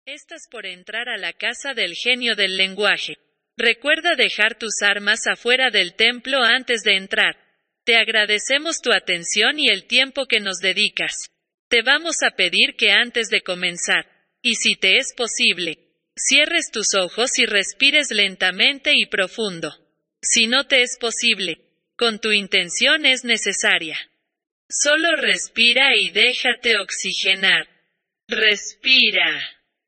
Estás por entrar a la casa del genio del lenguaje. Recuerda dejar tus armas afuera del templo antes de entrar. Te agradecemos tu atención y el tiempo que nos dedicas. Te vamos a pedir que antes de comenzar, y si te es posible, cierres tus ojos y respires lentamente y profundo. Si no te es posible, con tu intención es necesaria. Solo respira y déjate oxigenar. Respira.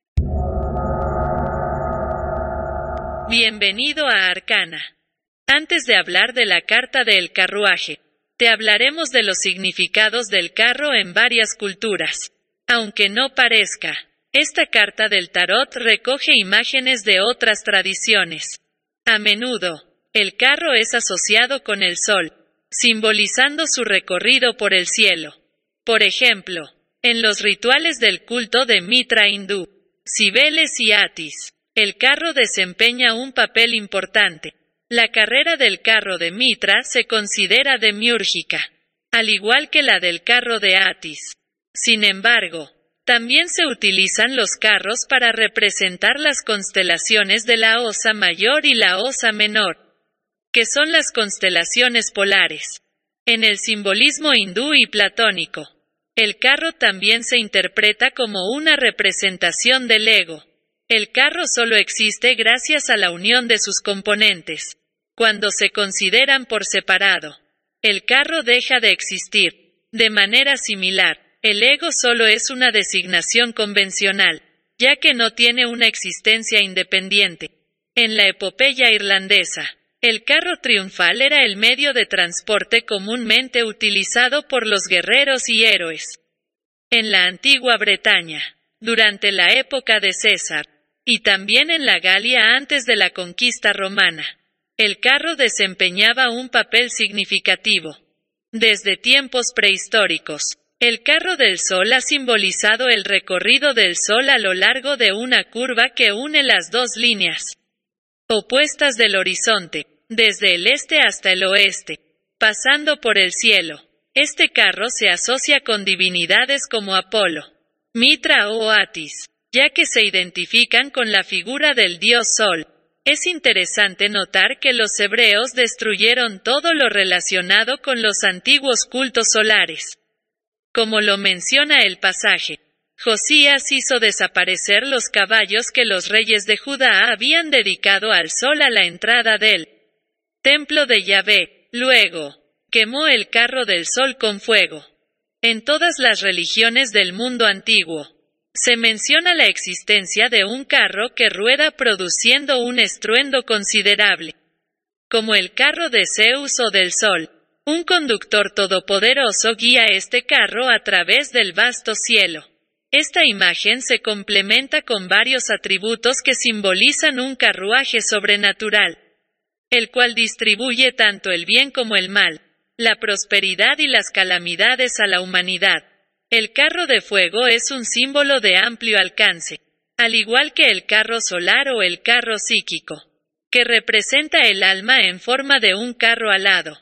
Bienvenido a Arcana. Antes de hablar de la carta del carruaje, te hablaremos de los significados del carro en varias culturas. Aunque no parezca, esta carta del tarot recoge imágenes de otras tradiciones. A menudo, el carro es asociado con el sol, simbolizando su recorrido por el cielo. Por ejemplo, en los rituales del culto de Mitra hindú, Cibeles y Atis, el carro desempeña un papel importante. La carrera del carro de Mitra se considera demiúrgica, al igual que la del carro de Atis. Sin embargo, también se utilizan los carros para representar las constelaciones de la Osa Mayor y la Osa Menor, que son las constelaciones polares. En el simbolismo hindú y platónico, el carro también se interpreta como una representación del ego. El carro solo existe gracias a la unión de sus componentes. Cuando se consideran por separado, el carro deja de existir. De manera similar, el ego solo es una designación convencional, ya que no tiene una existencia independiente. En la epopeya irlandesa, el carro triunfal era el medio de transporte comúnmente utilizado por los guerreros y héroes. En la antigua Bretaña, durante la época de César, y también en la Galia antes de la conquista romana, el carro desempeñaba un papel significativo. Desde tiempos prehistóricos, el carro del sol ha simbolizado el recorrido del sol a lo largo de una curva que une las dos líneas opuestas del horizonte, desde el este hasta el oeste, pasando por el cielo. Este carro se asocia con divinidades como Apolo, Mitra o Atis, ya que se identifican con la figura del dios Sol. Es interesante notar que los hebreos destruyeron todo lo relacionado con los antiguos cultos solares. Como lo menciona el pasaje, Josías hizo desaparecer los caballos que los reyes de Judá habían dedicado al sol a la entrada del templo de Yahvé. Luego, quemó el carro del sol con fuego. En todas las religiones del mundo antiguo, se menciona la existencia de un carro que rueda produciendo un estruendo considerable. Como el carro de Zeus o del Sol, un conductor todopoderoso guía este carro a través del vasto cielo. Esta imagen se complementa con varios atributos que simbolizan un carruaje sobrenatural, el cual distribuye tanto el bien como el mal, la prosperidad y las calamidades a la humanidad. El carro de fuego es un símbolo de amplio alcance, al igual que el carro solar o el carro psíquico, que representa el alma en forma de un carro alado.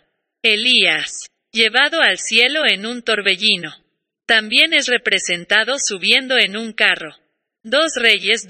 Elías, llevado al cielo en un torbellino, también es representado subiendo en un carro. 2 Reyes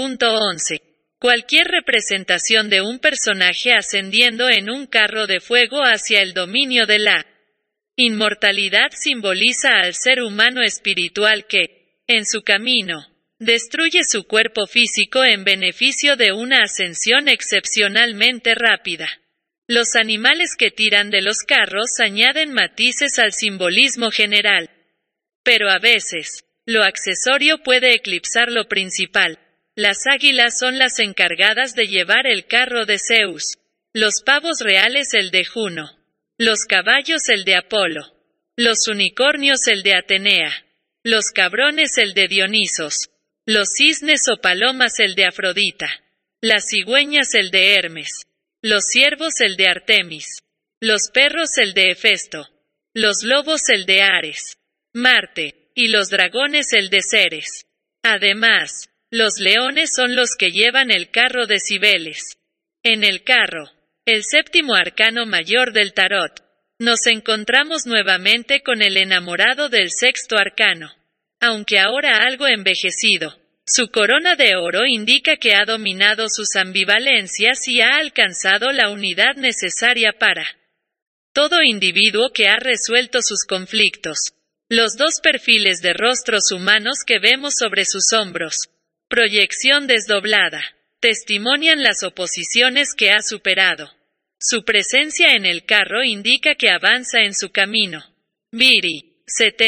2.11. Cualquier representación de un personaje ascendiendo en un carro de fuego hacia el dominio de la inmortalidad simboliza al ser humano espiritual que, en su camino, destruye su cuerpo físico en beneficio de una ascensión excepcionalmente rápida. Los animales que tiran de los carros añaden matices al simbolismo general. Pero a veces, lo accesorio puede eclipsar lo principal. Las águilas son las encargadas de llevar el carro de Zeus, los pavos reales el de Juno, los caballos el de Apolo, los unicornios el de Atenea, los cabrones el de Dionisos, los cisnes o palomas el de Afrodita, las cigüeñas el de Hermes, los ciervos el de Artemis, los perros el de Hefesto, los lobos el de Ares, Marte, y los dragones el de Ceres. Además, los leones son los que llevan el carro de Cibeles. En el carro, el séptimo arcano mayor del tarot, nos encontramos nuevamente con el enamorado del sexto arcano. Aunque ahora algo envejecido, Su corona de oro indica que ha dominado sus ambivalencias y ha alcanzado la unidad necesaria para todo individuo que ha resuelto sus conflictos. Los dos perfiles de rostros humanos que vemos sobre sus hombros, proyección desdoblada, testimonian las oposiciones que ha superado. Su presencia en el carro indica que avanza en su camino. Viri,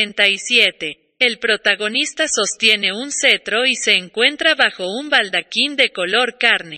77. El protagonista sostiene un cetro y se encuentra bajo un baldaquín de color carne,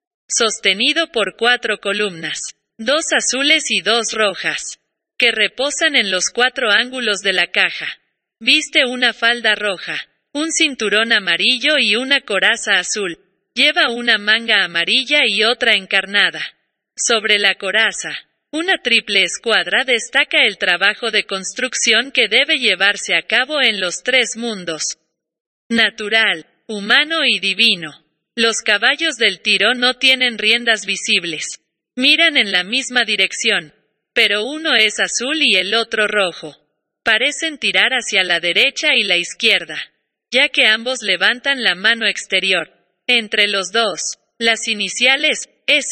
sostenido por 4 columnas, 2 azules y 2 rojas, que reposan en los 4 ángulos de la caja. Viste una falda roja, un cinturón amarillo y una coraza azul. Lleva una manga amarilla y otra encarnada. Sobre la coraza, una triple escuadra destaca el trabajo de construcción que debe llevarse a cabo en los 3 mundos: natural, humano y divino. Los caballos del tiro no tienen riendas visibles. Miran en la misma dirección, pero uno es azul y el otro rojo. Parecen tirar hacia la derecha y la izquierda, ya que ambos levantan la mano exterior. Entre los dos, las iniciales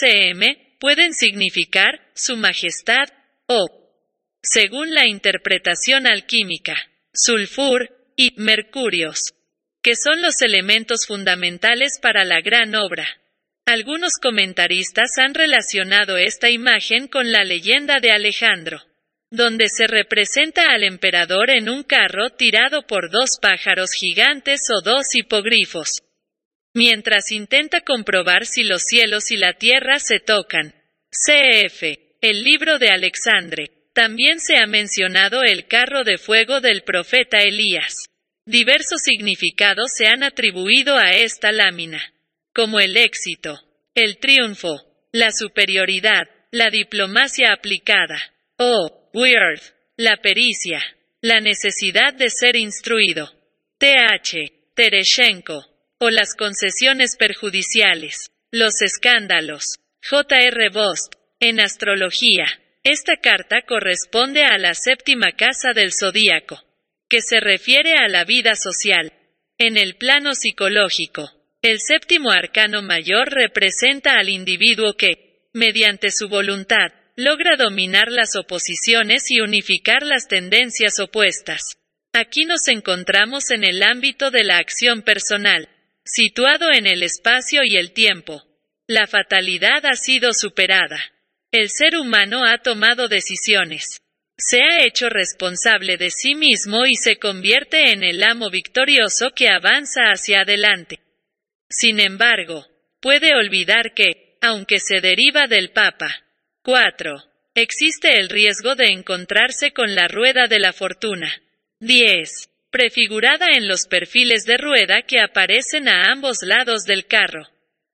SM pueden significar Su Majestad o, según la interpretación alquímica, sulfur y mercurios, que son los elementos fundamentales para la gran obra. Algunos comentaristas han relacionado esta imagen con la leyenda de Alejandro, donde se representa al emperador en un carro tirado por 2 pájaros gigantes o 2 hipogrifos, mientras intenta comprobar si los cielos y la tierra se tocan. Cf. El libro de Alexandre. También se ha mencionado el carro de fuego del profeta Elías. Diversos significados se han atribuido a esta lámina, como el éxito, el triunfo, la superioridad, la diplomacia aplicada, o weird, la pericia, la necesidad de ser instruido, Th. Tereshenko, o las concesiones perjudiciales, los escándalos. J.R. Bost. En astrología, esta carta corresponde a la 7ª casa del zodíaco, que se refiere a la vida social. En el plano psicológico, el 7º arcano mayor representa al individuo que, mediante su voluntad, logra dominar las oposiciones y unificar las tendencias opuestas. Aquí nos encontramos en el ámbito de la acción personal, situado en el espacio y el tiempo. La fatalidad ha sido superada. El ser humano ha tomado decisiones. Se ha hecho responsable de sí mismo y se convierte en el amo victorioso que avanza hacia adelante. Sin embargo, puede olvidar que, aunque se deriva del Papa 4, existe el riesgo de encontrarse con la rueda de la fortuna 10, prefigurada en los perfiles de rueda que aparecen a ambos lados del carro.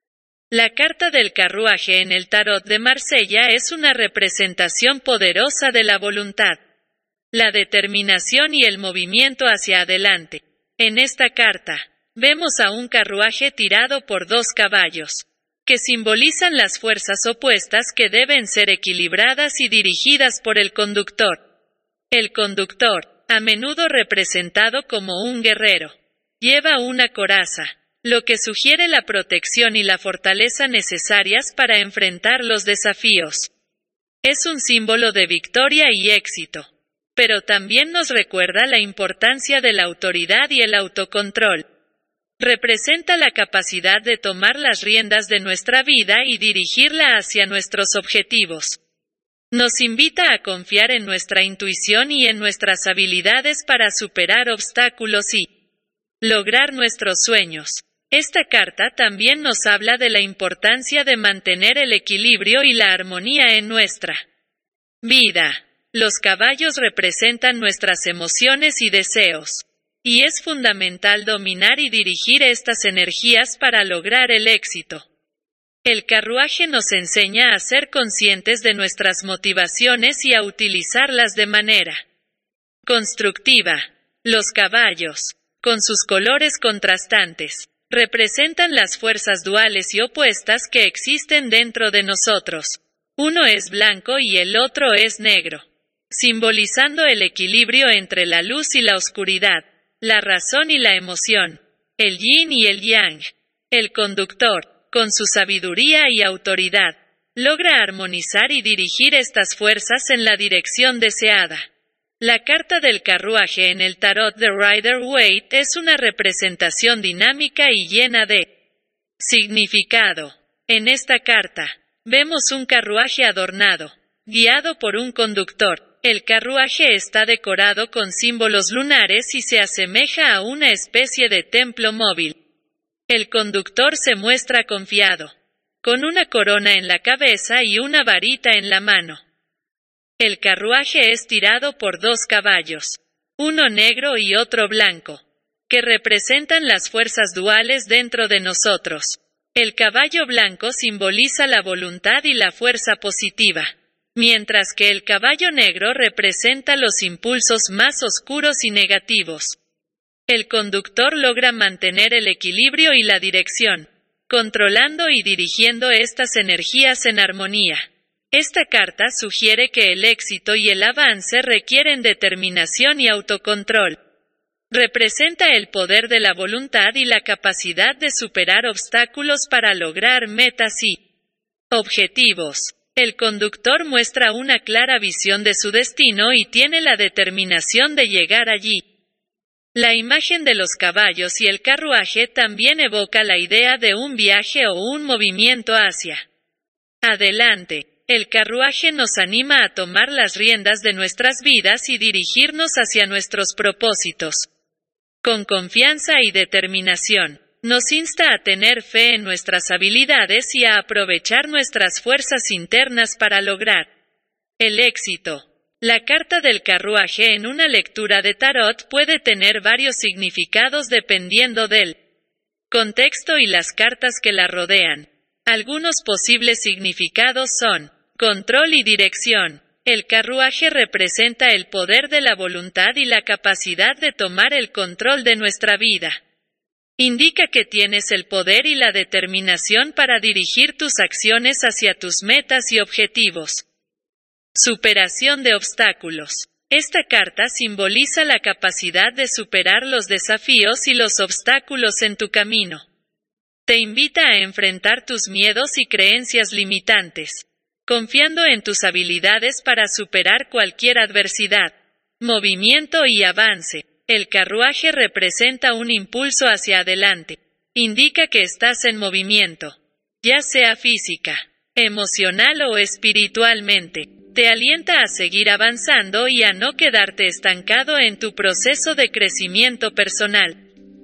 La carta del carruaje en el tarot de Marsella es una representación poderosa de la voluntad, la determinación y el movimiento hacia adelante. En esta carta, vemos a un carruaje tirado por 2 caballos, que simbolizan las fuerzas opuestas que deben ser equilibradas y dirigidas por el conductor. El conductor, a menudo representado como un guerrero, lleva una coraza, lo que sugiere la protección y la fortaleza necesarias para enfrentar los desafíos. Es un símbolo de victoria y éxito, pero también nos recuerda la importancia de la autoridad y el autocontrol. Representa la capacidad de tomar las riendas de nuestra vida y dirigirla hacia nuestros objetivos. Nos invita a confiar en nuestra intuición y en nuestras habilidades para superar obstáculos y lograr nuestros sueños. Esta carta también nos habla de la importancia de mantener el equilibrio y la armonía en nuestra vida. Los caballos representan nuestras emociones y deseos, y es fundamental dominar y dirigir estas energías para lograr el éxito. El carruaje nos enseña a ser conscientes de nuestras motivaciones y a utilizarlas de manera constructiva. Los caballos, con sus colores contrastantes, representan las fuerzas duales y opuestas que existen dentro de nosotros. Uno es blanco y el otro es negro, simbolizando el equilibrio entre la luz y la oscuridad, la razón y la emoción. el yin y el yang. El conductor, con su sabiduría y autoridad, logra armonizar y dirigir estas fuerzas en la dirección deseada. La carta del carruaje en el tarot de Rider-Waite es una representación dinámica y llena de significado. En esta carta, vemos un carruaje adornado, guiado por un conductor. El carruaje está decorado con símbolos lunares y se asemeja a una especie de templo móvil. El conductor se muestra confiado, con una corona en la cabeza y una varita en la mano. El carruaje es tirado por 2 caballos, uno negro y otro blanco, que representan las fuerzas duales dentro de nosotros. El caballo blanco simboliza la voluntad y la fuerza positiva, mientras que el caballo negro representa los impulsos más oscuros y negativos. El conductor logra mantener el equilibrio y la dirección, controlando y dirigiendo estas energías en armonía. Esta carta sugiere que el éxito y el avance requieren determinación y autocontrol. Representa el poder de la voluntad y la capacidad de superar obstáculos para lograr metas y objetivos. El conductor muestra una clara visión de su destino y tiene la determinación de llegar allí. La imagen de los caballos y el carruaje también evoca la idea de un viaje o un movimiento hacia adelante. El carruaje nos anima a tomar las riendas de nuestras vidas y dirigirnos hacia nuestros propósitos. Con confianza y determinación, nos insta a tener fe en nuestras habilidades y a aprovechar nuestras fuerzas internas para lograr el éxito. La carta del carruaje en una lectura de tarot puede tener varios significados dependiendo del contexto y las cartas que la rodean. Algunos posibles significados son control y dirección. El carruaje representa el poder de la voluntad y la capacidad de tomar el control de nuestra vida. Indica que tienes el poder y la determinación para dirigir tus acciones hacia tus metas y objetivos. Superación de obstáculos. Esta carta simboliza la capacidad de superar los desafíos y los obstáculos en tu camino. Te invita a enfrentar tus miedos y creencias limitantes, confiando en tus habilidades para superar cualquier adversidad. Movimiento y avance. El carruaje representa un impulso hacia adelante. Indica que estás en movimiento, ya sea física, emocional o espiritualmente. Te alienta a seguir avanzando y a no quedarte estancado en tu proceso de crecimiento personal.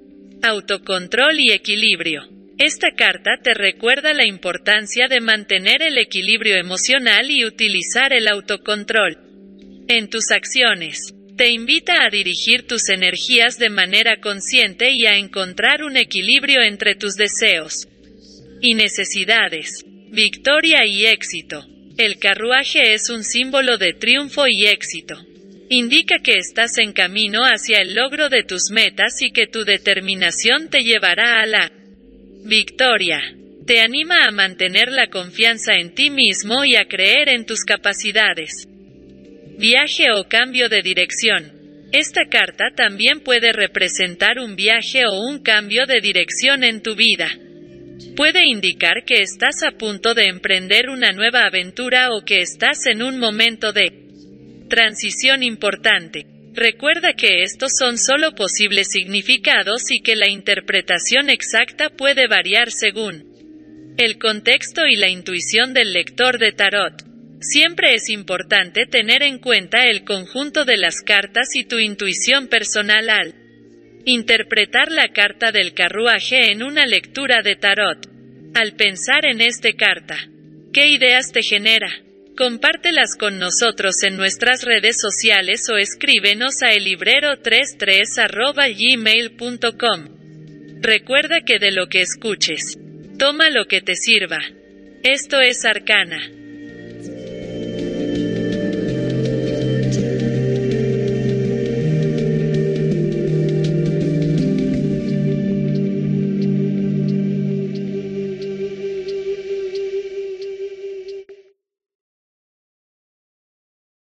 Autocontrol y equilibrio. Esta carta te recuerda la importancia de mantener el equilibrio emocional y utilizar el autocontrol en tus acciones. Te invita a dirigir tus energías de manera consciente y a encontrar un equilibrio entre tus deseos y necesidades. Victoria y éxito. El carruaje es un símbolo de triunfo y éxito. Indica que estás en camino hacia el logro de tus metas y que tu determinación te llevará a la victoria. Te anima a mantener la confianza en ti mismo y a creer en tus capacidades. Viaje o cambio de dirección. Esta carta también puede representar un viaje o un cambio de dirección en tu vida. Puede indicar que estás a punto de emprender una nueva aventura o que estás en un momento de transición importante. Recuerda que estos son solo posibles significados y que la interpretación exacta puede variar según el contexto y la intuición del lector de tarot. Siempre es importante tener en cuenta el conjunto de las cartas y tu intuición personal al interpretar la carta del carruaje en una lectura de tarot. Al pensar en esta carta, ¿qué ideas te genera? Compártelas con nosotros en nuestras redes sociales o escríbenos a elibrero33@gmail.com. Recuerda que de lo que escuches, toma lo que te sirva. Esto es Arcana.